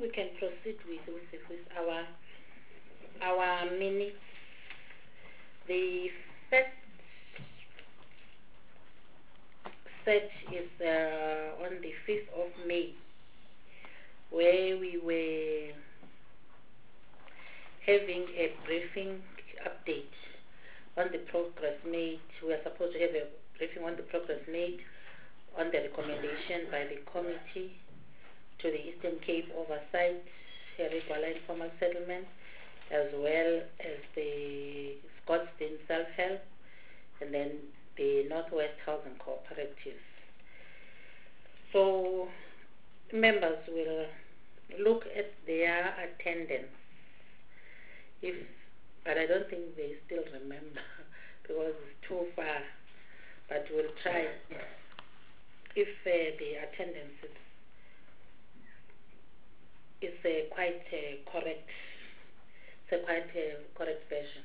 we can proceed with our minutes. The first set is on the 5th of May, where we were having a briefing update on the progress made. We are supposed to have a briefing on the progress made on the recommendation by the committee to the Eastern Cape Oversight Irregular Informal Settlement, as well as the Scottsdene Self-Help, and then the Northwest Housing Cooperative. So members will look at their attendance, but I don't think they still remember because it's too far, but we'll try if the attendance is quite correct. It's a quite correct version.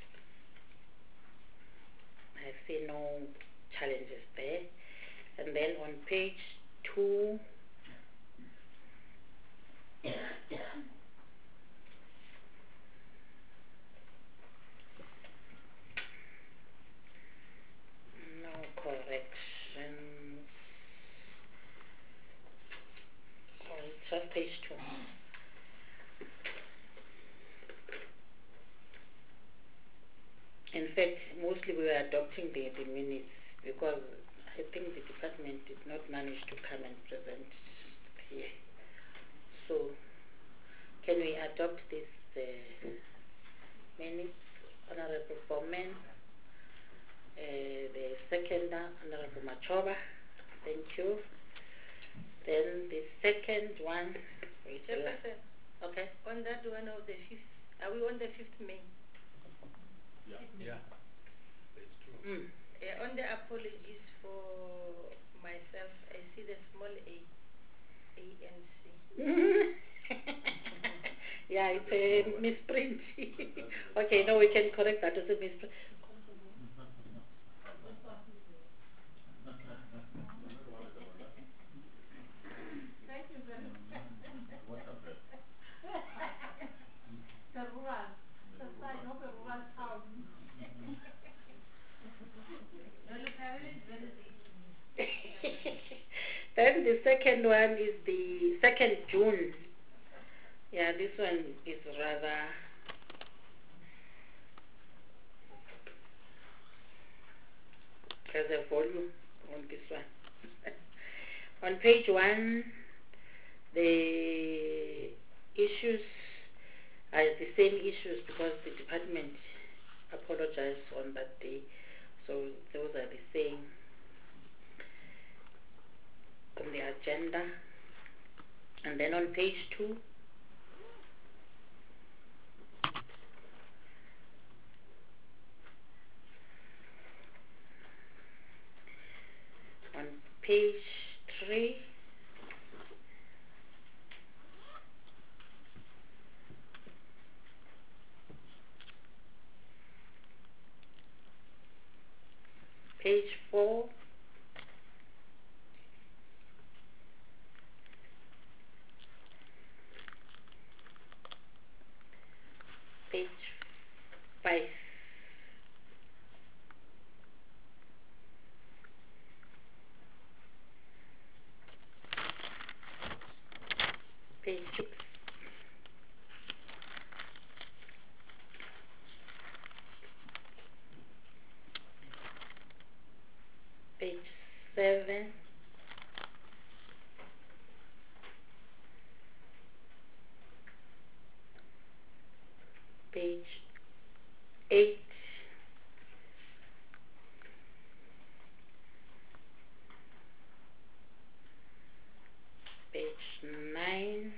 I see no challenges there. And then on page 2, no corrections. So it's just page 2. In fact, mostly we were adopting the minutes because I think the department did not manage to come and present here. So, can we adopt this minutes, Honorable Bowman, the seconder, Honorable Machoba, thank you. Then the second one, okay. On that one of the 5th, are we on the 5th May? Yeah, that's true. On the apologies for myself, I see the small ANC. Yeah, it's a misprint. Okay, no, we can correct that as a misprint. Thank you very much. The rural, the sign of a rural town. Then the second one is the 2nd June. Yeah, this one is rather has a volume on this one. On page 1, the issues are the same issues because the department apologized on that day. So those are the same on the agenda. And then on page 2, on page 3, page 4, page 5, page 6, page 7, page 8, page 9,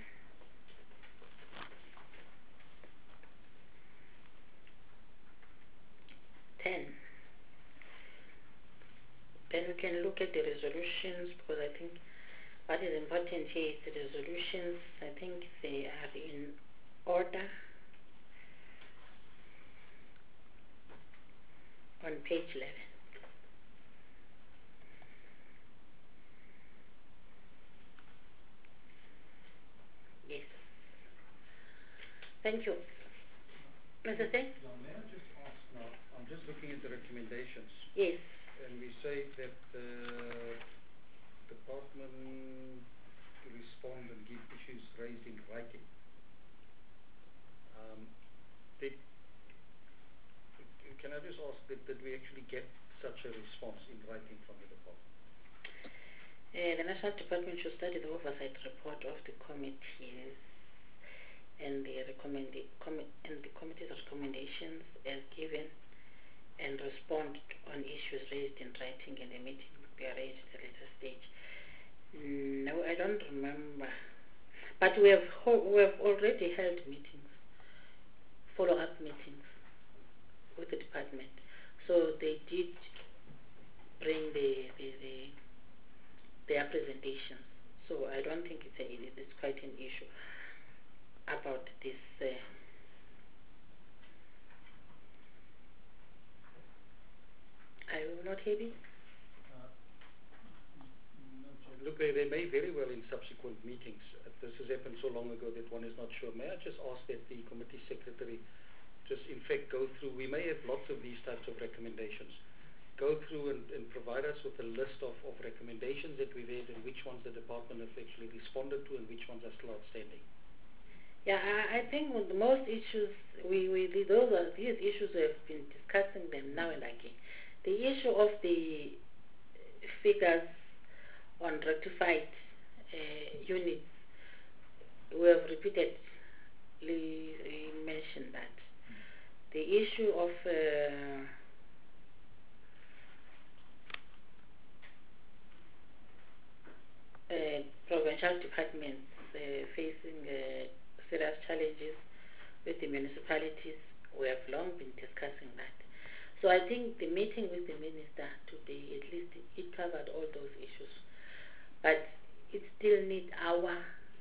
then we can look at the resolutions, because I think what is important here is the resolutions. I think they are in order on page 11. Yes. Thank you. Mr. Singh? Now, may I just ask now, I'm just looking at the recommendations, Yes. and we say that the department to respond and give issues raised in writing. Did, can I just ask, did we actually get such a response in writing from the department? The National Department should study the oversight report of the committees and the committee's recommendations as given and respond on issues raised in writing in the meeting be arranged at a later stage. No, I don't remember. But we have already held meetings, follow-up meetings with the department. So they did bring their presentations. So I don't think it's quite an issue about this. Are you not happy? Look, they may very well in subsequent meetings. This has happened so long ago that one is not sure. May I just ask that the committee secretary just in fact go through, we may have lots of these types of recommendations, go through and provide us with a list of recommendations that we've had and which ones the department have actually responded to and which ones are still outstanding. Yeah, I think with most issues, these issues we have been discussing them now and again. The issue of the figures on rectified units, we have repeatedly mentioned that. The issue of provincial departments facing serious challenges with the municipalities, we have long been discussing that. So I think the meeting with the minister today, at least it covered all those issues. But it still needs our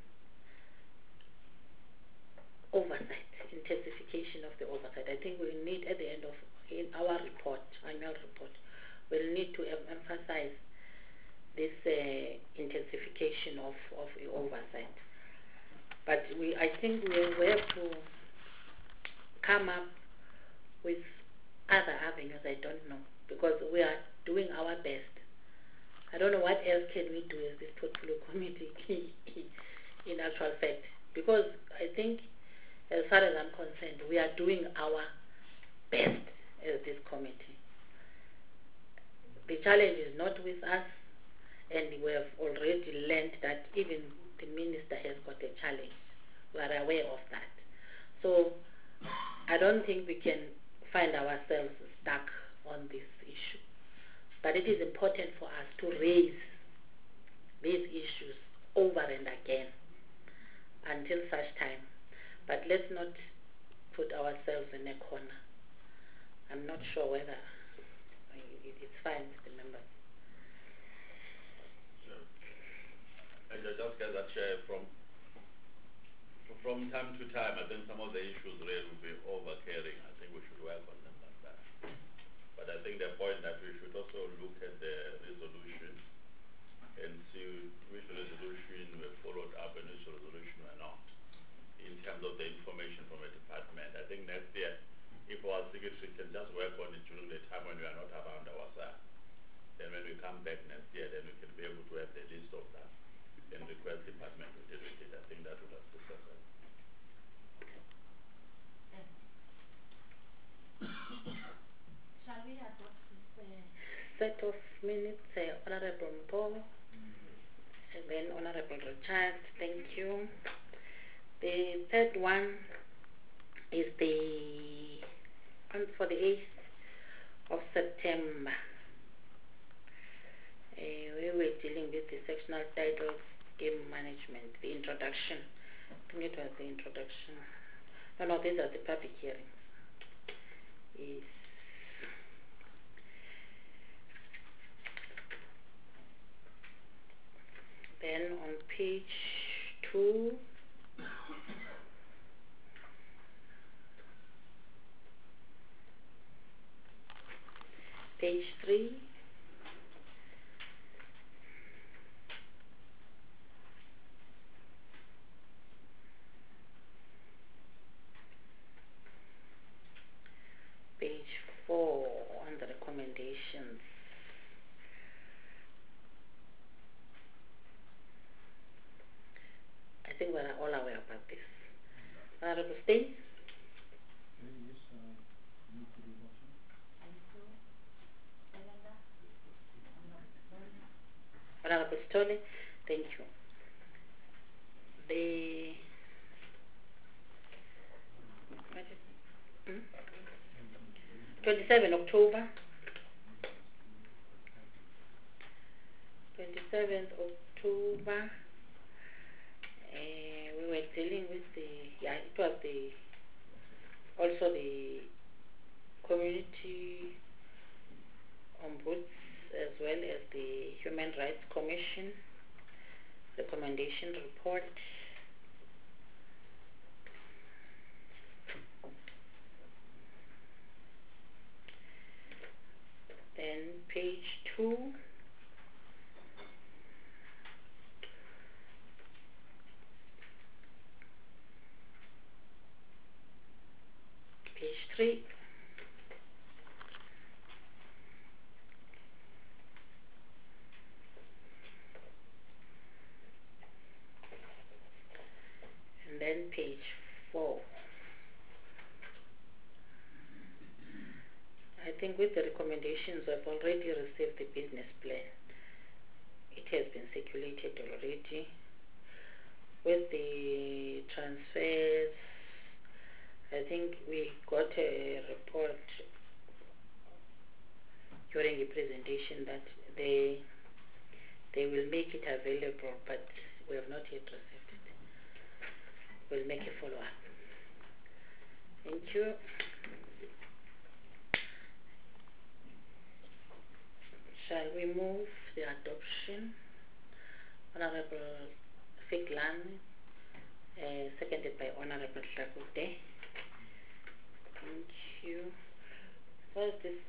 oversight, intensification of the oversight. I think we need at the end of in our report, annual report, we'll need to emphasize this intensification of the oversight. But I think we have to come up with other avenues, I don't know, because we are doing our best. I don't know what else can we do as this portfolio committee in actual fact, because I think as far as I'm concerned, we are doing our best as this committee. The challenge is not with us, and we have already learned that even the minister has got a challenge. We are aware of that. So I don't think we can find ourselves stuck on this issue. But it is important for us to raise these issues over and again until such time. But let's not put ourselves in a corner. I'm not sure whether it's fine with the members. Sure. And I just get that share from time to time. I think some of the issues raised will be over-caring. I think we should work on them like that. But I think the point that we should also look at the resolution and see which resolution were followed up and which resolution were not, in terms of the information from a department. I think next year, if our secretary can just work on it during the time when we are not around ourselves, then when we come back next year, then we can be able to have the list of that and request the department to deal with it. I think that would assist us. Shall we adopt this? Set of minutes, Honorable Mpo, and then Honorable Richard, thank you. The third one is for the 8th of September. We were dealing with the sectional titles, game management, the introduction. I think it was the introduction. No, these are the public hearings. Yes. Then on page 2, page 3, Honorable Stain, Yes, I move for the adoption. Honorable Stole, thank you. The what is it? 27 October, 27th October, we were dealing with it was also the community ombuds as well as the Human Rights Commission recommendation report. Then page 2, page 3, and then page 4. I think with the recommendations, I've already received the business plan. It has been circulated already. With the transfers, I think we got a report during a presentation that they will make it available, but we have not yet received it. We'll make a follow-up. Thank you. Shall we move the adoption? Honorable Figlan, seconded by Honorable Hlakude. Thank you. What is this?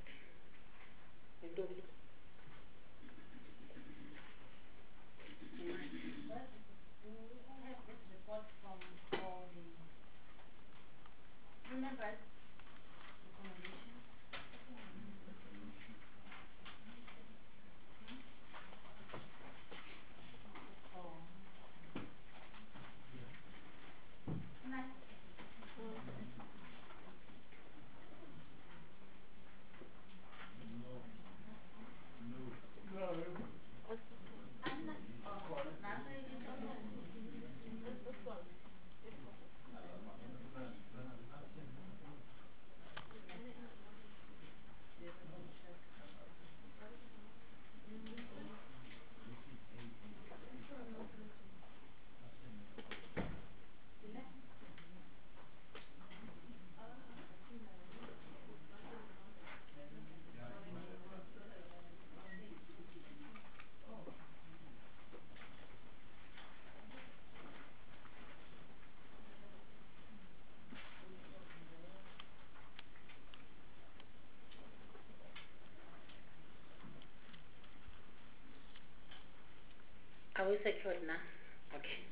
Are we secured now? Okay.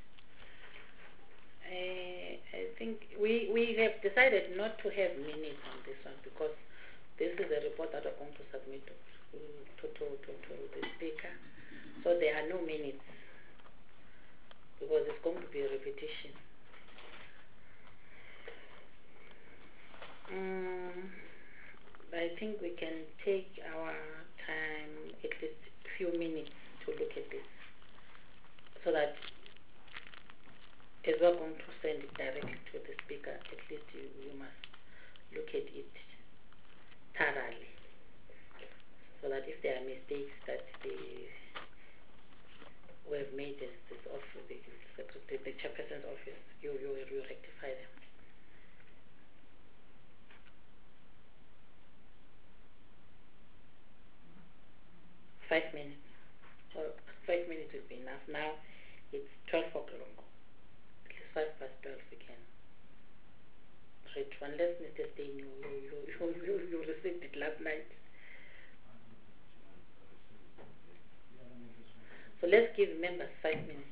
I think we have decided not to have minutes on this one because this is a report that we're going to submit to the speaker. So there are no minutes because it's going to be a repetition. I think we can take our time, at least a few minutes, to look at this, so that as we're going to send it directly to the speaker, at least you must look at it thoroughly, so that if there are mistakes that we have made as this office, the chairperson's office, you rectify them. Five minutes. Or 5 minutes will be enough. Now it's 12 o'clock. At least 5 past 12 we can reach. Unless Mr. Stein, you received it last night. So let's give members 5 minutes.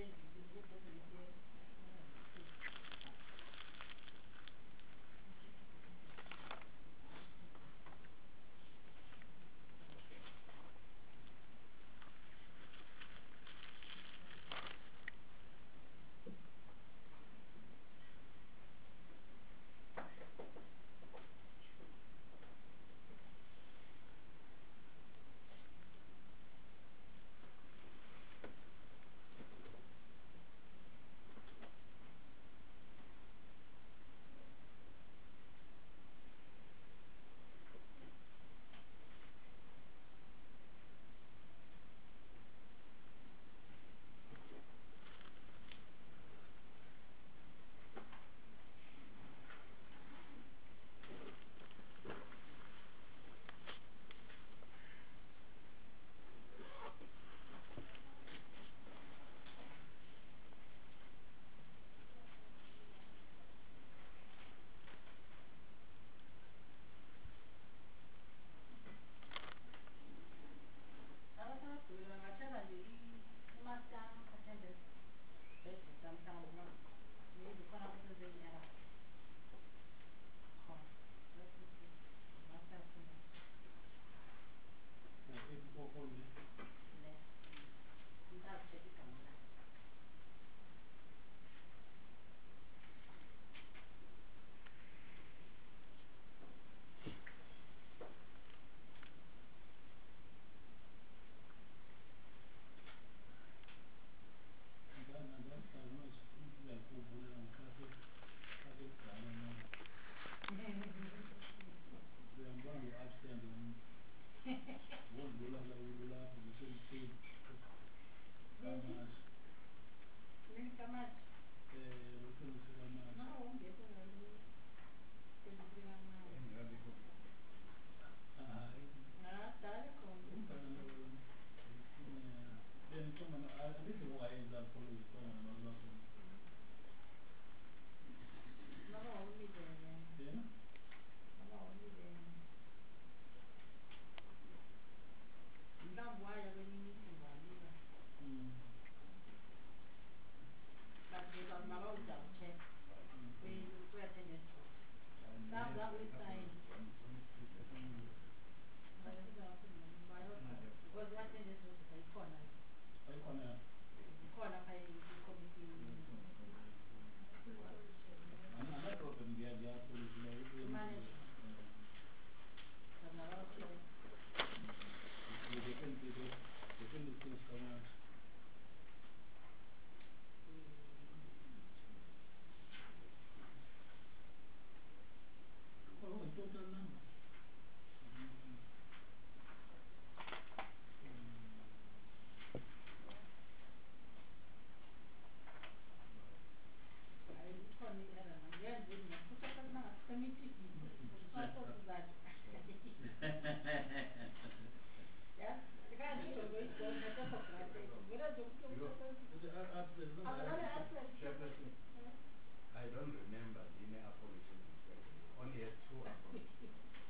I don't remember the apologies exactly. Only had two apologies.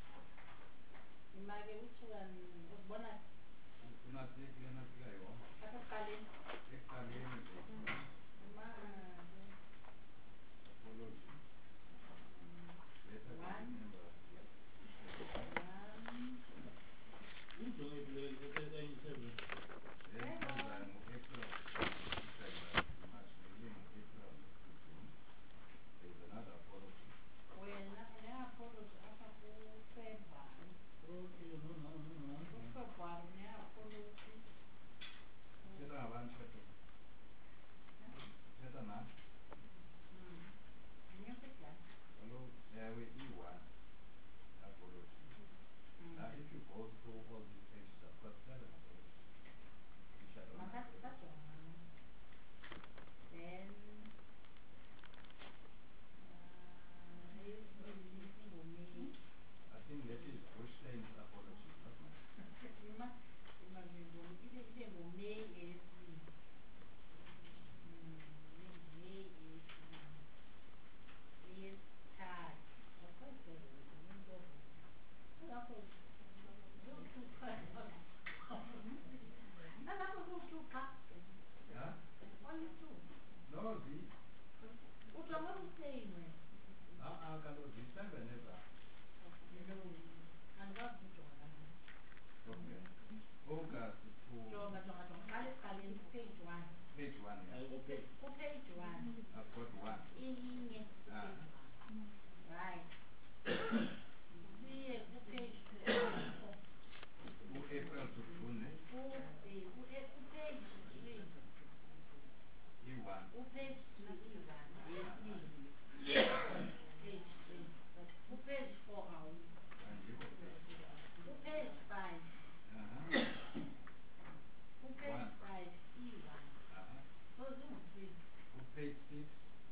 Apology. Later I remember. April, March, April, there's another apology. Hello, there will be one apology. If you go through all these pages, I've got 7 apologies. Qale siqaleni page 1. Page 1, yeah. Page 1. I've got 1. Inye. Right. Siye ku page 4. April to June, eh? Ku page 3. E1. Ku page 3 E1. Page 3. Ku page 4 awu. And you will say. Ku page 5. Ku page 5 E1. So zingu-3. Page 6,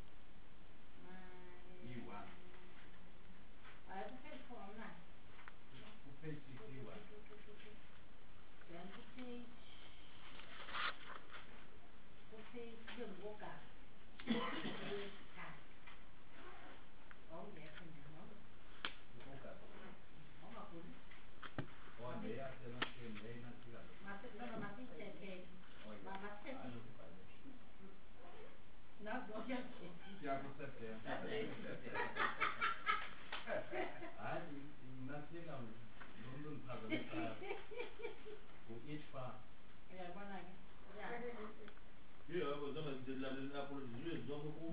E1. Hayi ku page 4 awunayo. Page 6, E1. Then ku page ke ngokugaba. Awungekho nje noma? Awungaguli? Oh, they are not saying they are not together. Masiyithethe. Masithethe. Nazo kuyakhetha. Yeah, what's that there? Nasina London Pavilion. Who each far? Uyabona-ke? Yeah, I was going to tell you that for the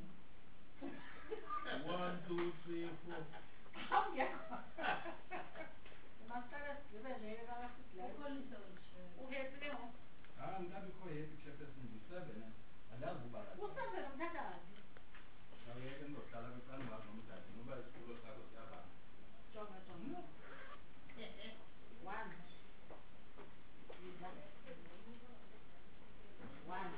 1, 2, 3, 4. Awungekho. Masiqale sigqibelele kabasigilayo. U-happy ke ngoku? I'm not quite happy, Chairperson. 7, and that's about it. U-7 umthathaphi? Now, we can look at it and work on that. Nobody's to look at it. Jonga. 1. Yiza. 1.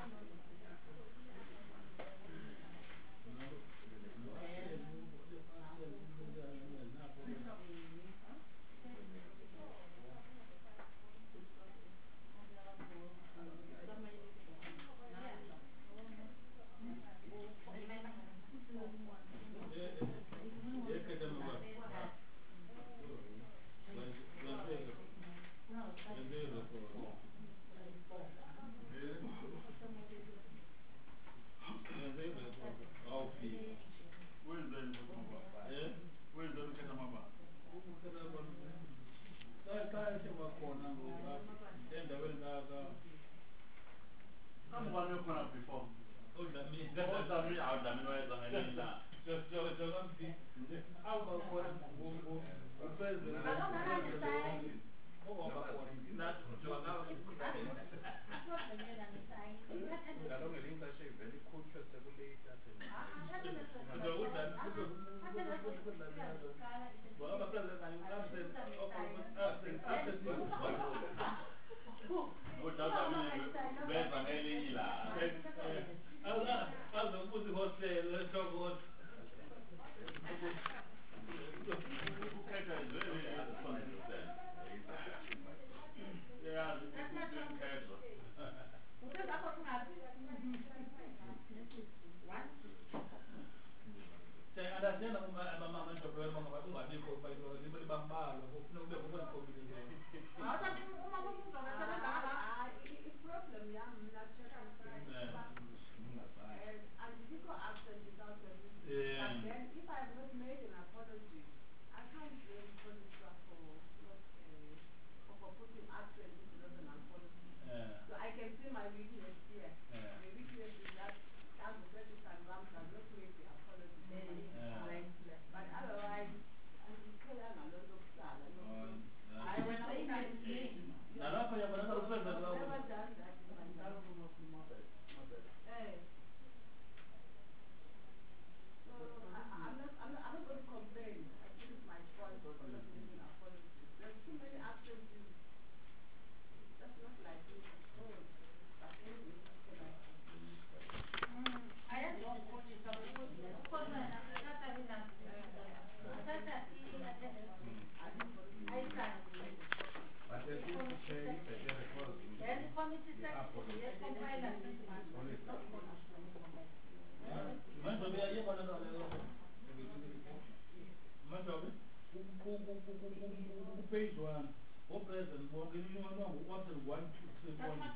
Page 1. Oh, President, Morgan, you know what is 1, 2, 3, 4.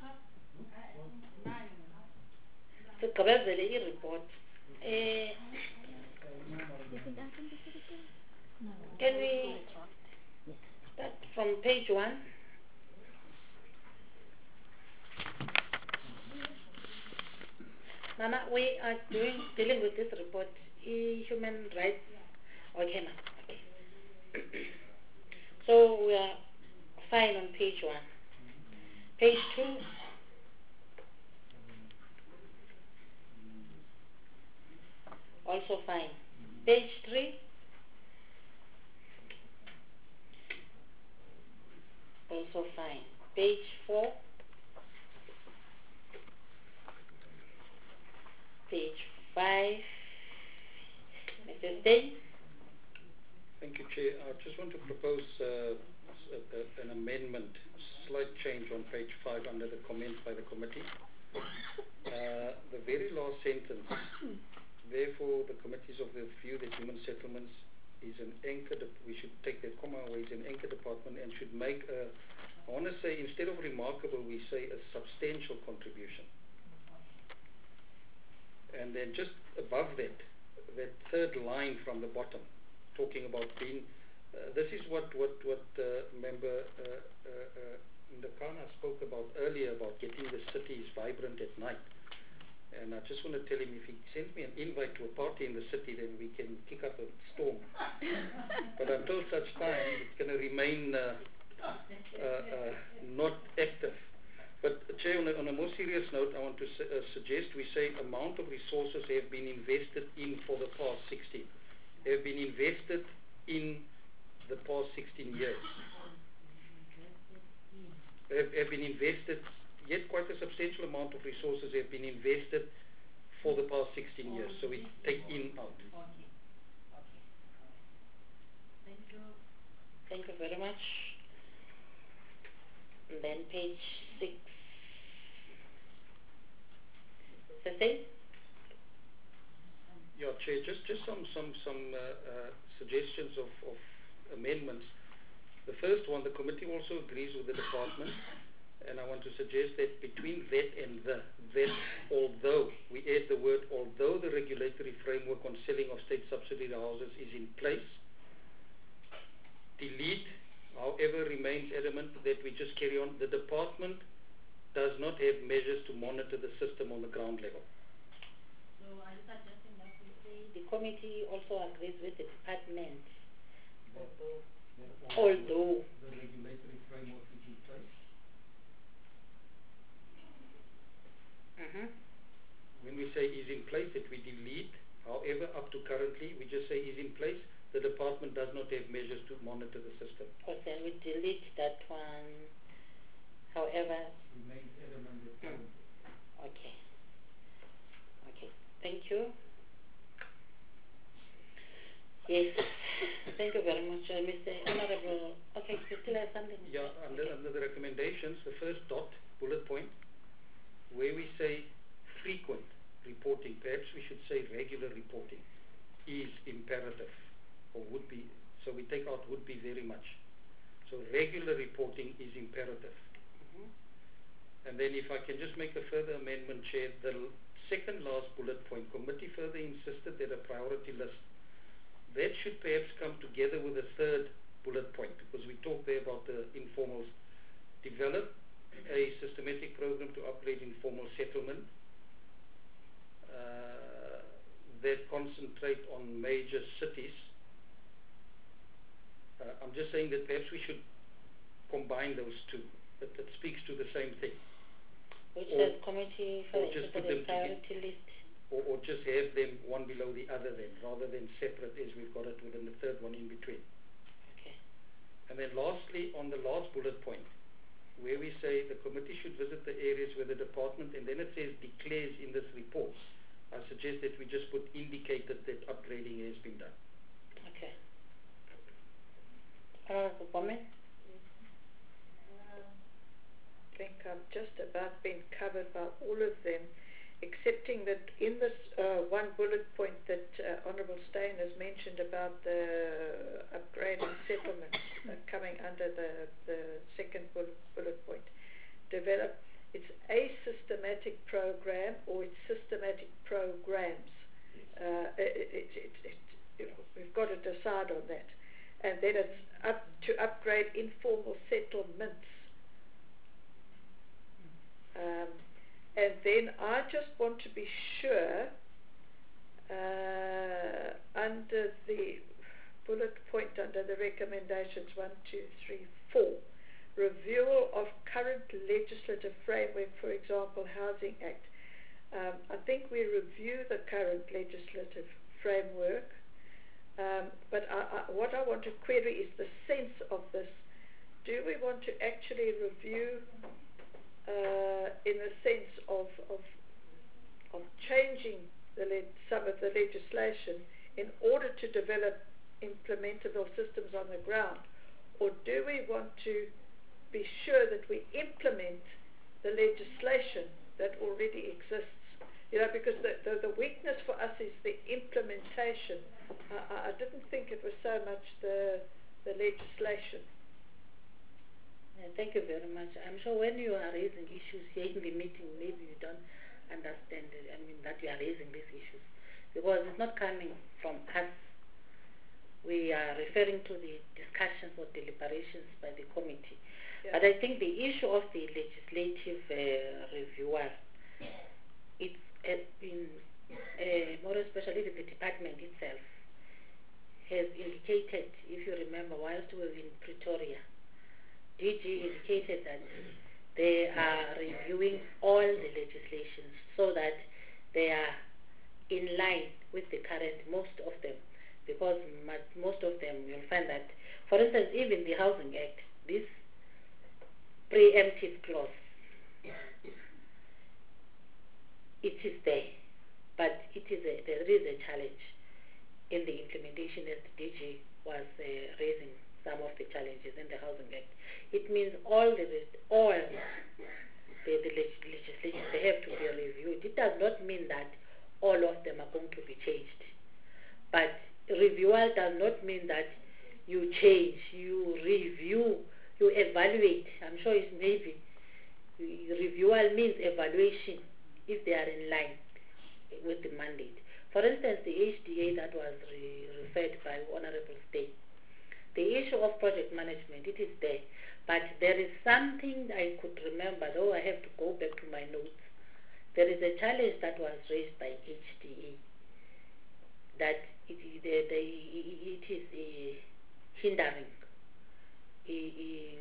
Sigqibezele i-report. Can we start from page 1? Mama, we are dealing with this report, human rights. Okay, ma'am. Okay. So we are fine on page 1. Page 2. Also fine. Page 3. Also fine. Page 4. Page 5. Mr. Day. Thank you, Chair. I just want to propose an amendment, slight change on page 5 under the comments by the committee. The very last sentence, therefore the committee is of the view that human settlements is an anchor, we should take that comma away, is an anchor department and should make a, I want to say, instead of remarkable, we say a substantial contribution. And then just above that, that third line from the bottom, talking about being, this is what member Ndakana spoke about earlier, about getting the cities vibrant at night. And I just want to tell him, if he sends me an invite to a party in the city, then we can kick up a storm. But until such time, it's going to remain not active. But Chair, on a more serious note, I want to suggest we say amount of resources have been invested in for the past 16. Have been invested in the past 16 years. Have been invested, yet quite a substantial amount of resources have been invested for the past 16 years. So we take in out. Okay. Thank you. Thank you very much. And then page 6. The same? Yeah, Chair, just some suggestions of amendments. The first one, the committee also agrees with the department, and I want to suggest that between that and that, although, we add the word, although the regulatory framework on selling of state subsidiary houses is in place, delete, however, remains adamant that we just carry on. The department does not have measures to monitor the system on the ground level. So are you suggesting that we say The committee also agrees with the department. The regulatory framework is in place. When we say is in place, that we delete, however, up to currently, we just say is in place. The department does not have measures to monitor the system. Okay, we delete that one. However, Remains adamant that currently. okay. Okay, thank you. Yes, thank you very much, Mr. Honorable. Okay, you still have something? Yeah, under the recommendations, the first bullet point, where we say frequent reporting, perhaps we should say regular reporting is imperative, or would be, so we take out would be very much. So regular reporting is imperative. And then if I can just make a further amendment, Chair, the second last bullet point, committee further insisted that a priority list, that should perhaps come together with a third bullet point, because we talked there about the informals. Develop a systematic program to upgrade informal settlement that concentrate on major cities. I'm just saying that perhaps we should combine those two. That speaks to the same thing. Which says committee for just put the them priority list. Or just have them one below the other then, rather than separate as we've got it within the third one in between. Okay. And then lastly, on the last bullet point, where we say the committee should visit the areas where the department, and then it says declares in this report, I suggest that we just put indicated that upgrading has been done. Okay. Comment? I think I've just about been covered by all of them, excepting that in this one bullet point that Honourable Steyn has mentioned about the upgrading settlements coming under the second bullet point. Develop, it's a systematic program or it's systematic programs. We've got to decide on that. And then it's up to upgrade informal settlements. And then I just want to be sure under the bullet point under the recommendations 1, 2, 3, 4, review of current legislative framework, for example, Housing Act. I think we review the current legislative framework, but what I want to query is the sense of this. Do we want to actually review in the sense of changing some of the legislation in order to develop implementable systems on the ground, or do we want to be sure that we implement the legislation that already exists? Because the weakness for us is the implementation. I didn't think it was so much the legislation. Thank you very much. I'm sure when you are raising issues here in the meeting, maybe you don't understand it. I mean, that you are raising these issues, because it's not coming from us. We are referring to the discussions or deliberations by the committee. Yeah. But I think the issue of the legislative reviewer, it's been more especially the department itself has indicated, if you remember, whilst we were in Pretoria, DG indicated that they are reviewing all the legislations so that they are in line with the current, most of them, because most of them you'll find that, for instance, even the Housing Act, this preemptive clause, it is there, but there is a challenge in the implementation, as the DG was raising some of the challenges in the Housing Act. It means all the legislation, they have to be reviewed. It does not mean that all of them are going to be changed. But reviewer does not mean that you change, you review, you evaluate. I'm sure it's maybe reviewer means evaluation if they are in line with the mandate. For instance, the HDA that was referred by Honorable State, the issue of project management, it is there. But there is something I could remember, though I have to go back to my notes. There is a challenge that was raised by HDA that it is hindering a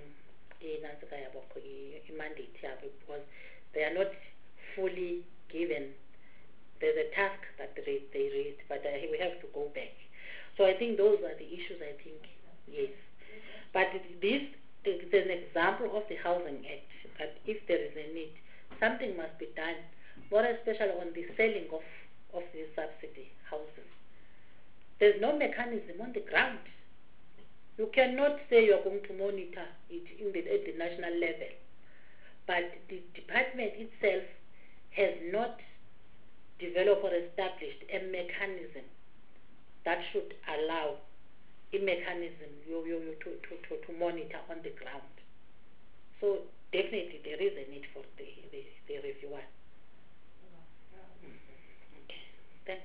mandate here, because they are not fully given. There's a task that they raised, but we have to go back. So I think those are the issues, I think, yes. But this is an example of the Housing Act, that if there is a need, something must be done, more especially on the selling of the subsidy houses. There's no mechanism on the ground. You cannot say you're going to monitor it at the national level, but the department itself has not developed or established a mechanism that should allow a mechanism to monitor on the ground. So definitely there is a need for the reviewer. Okay. Thanks.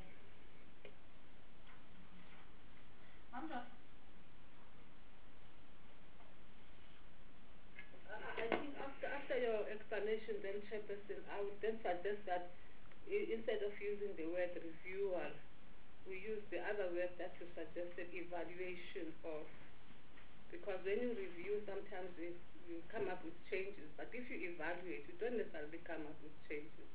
I think after your explanation, then, Chairperson, I would then suggest that instead of using the word reviewer, we use the other word that you suggested, evaluation of. Because when you review, sometimes you come up with changes, but if you evaluate, you don't necessarily come up with changes.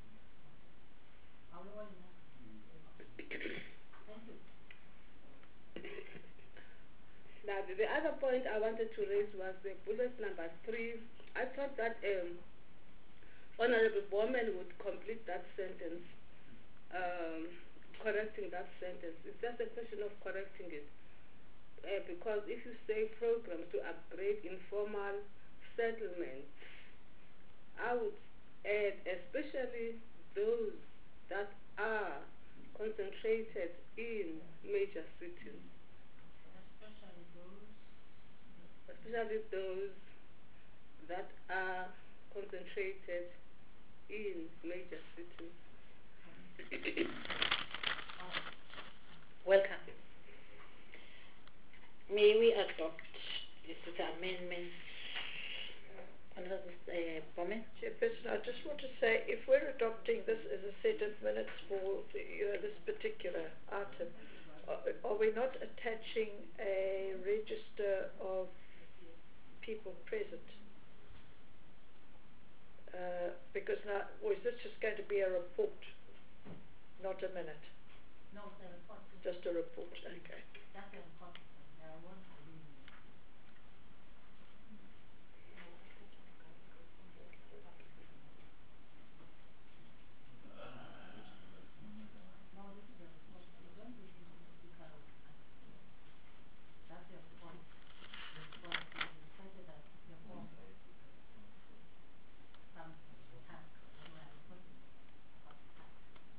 Now, the other point I wanted to raise was the bullet number 3. I thought that Honorable Bowman would complete that sentence, correcting that sentence. It's just a question of correcting it. Because if you say programs to upgrade informal settlements, I would add especially those that are concentrated in major cities. Especially those that are concentrated in major cities. Welcome. May we adopt this amendment Honorable Bowman? Chairperson, I just want to say, if we're adopting this as a set of minutes for this particular item, are we not attaching a register of people present? Because now, or is this just going to be a report, not a minute? No, the report. Just a report, okay. That's the report. There won't be. No, this is the report. We're going to be the speaker of that's the report. The report is recited as the form. Some task when we are reporting about task.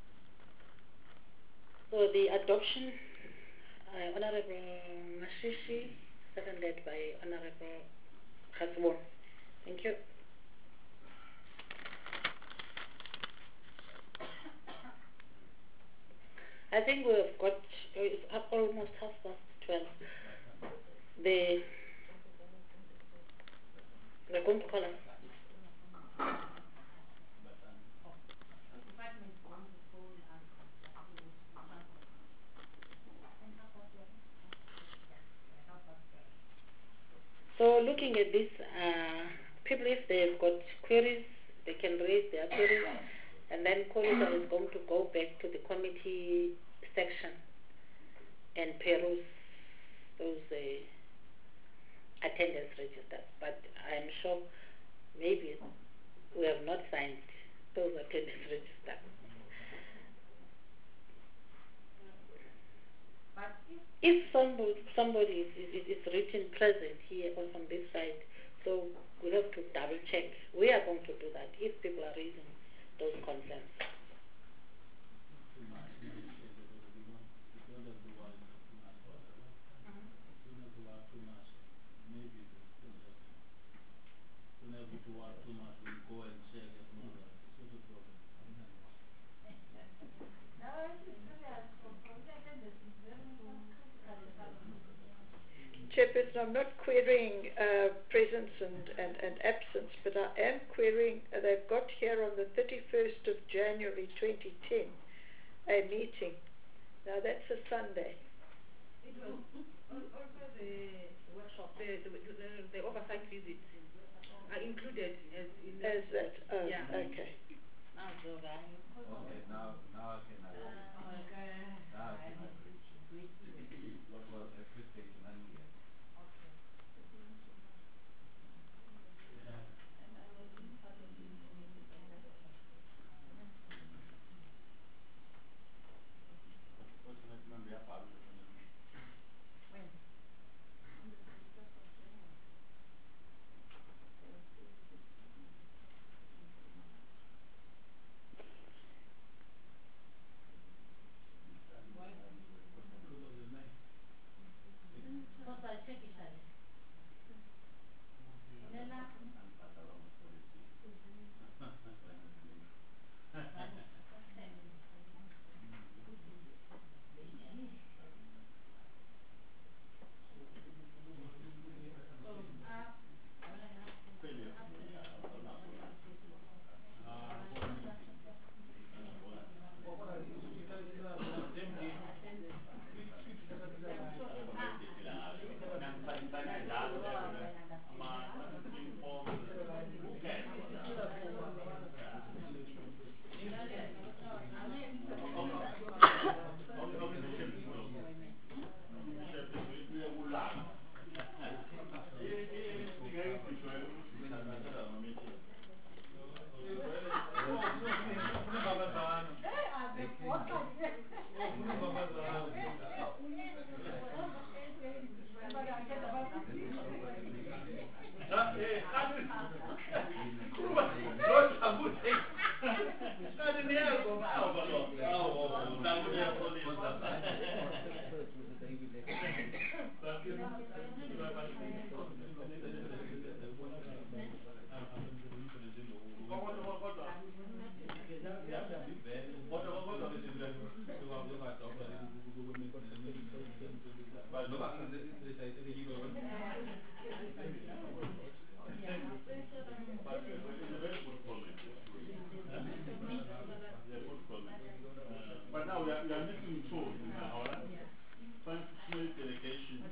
So the adoption, Honorable Mashishi, seconded by Honorable Khaswon. Thank you. I think we have got, it's almost 12:30. We're going to call us. Department want to call us. So looking at this, people, if they've got queries, they can raise their queries, and then Colisa is going to go back to the committee section and peruse those attendance registers. But I'm sure maybe we have not signed those attendance registers. But If somebody is written present here or on this side, so we have to double check. We are going to do that if people are raising those concerns. Chairperson, I'm not querying presence and absence, but I am querying, they've got here on the 31st of January 2010 a meeting. Now that's a Sunday. It was also the workshop, the oversight visits are included as in the As that, oh, yeah. okay. Okay, now I can agree. Now I can agree. What was appreciated and are missing two in our small delegation.